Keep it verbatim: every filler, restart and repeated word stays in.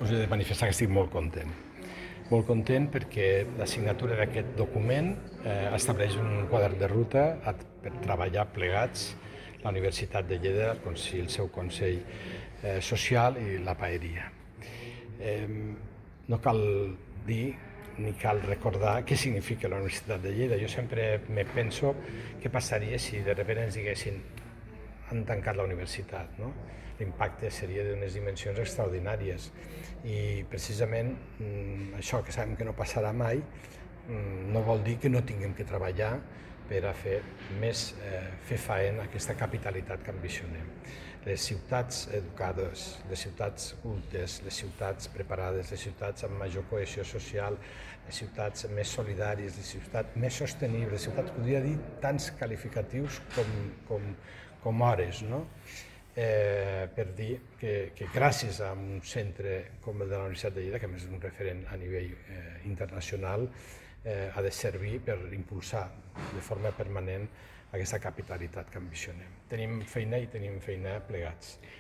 us he de manifestar que estic molt content. Molt content perquè la signatura d'aquest document eh, estableix un quadern de ruta per treballar plegats la Universitat de Lleida, el, Consell, el seu Consell eh, Social i la Paeria. Eh, no cal dir ni cal recordar què significa la Universitat de Lleida. Jo sempre me penso què passaria si de sobte ens diguessin han tancat la universitat, no? L'impacte seria d'unes dimensions extraordinàries i precisament això que sabem que no passarà mai no vol dir que no tinguem que treballar per a fer més, eh, fer faena aquesta capitalitat que ambicionem. Les ciutats educades, les ciutats cultes, les ciutats preparades, les ciutats amb major cohesió social, les ciutats més solidàries, les ciutats més sostenibles, les ciutats, podria dir, tants qualificatius com, com, com hores, no? Eh, per dir que, que gràcies a un centre com el de la Universitat de Lleida, que a més és un referent a nivell eh, internacional, eh, ha de servir per impulsar de forma permanent aquesta capitalitat que ambicionem. Tenim feina i tenim feina plegats.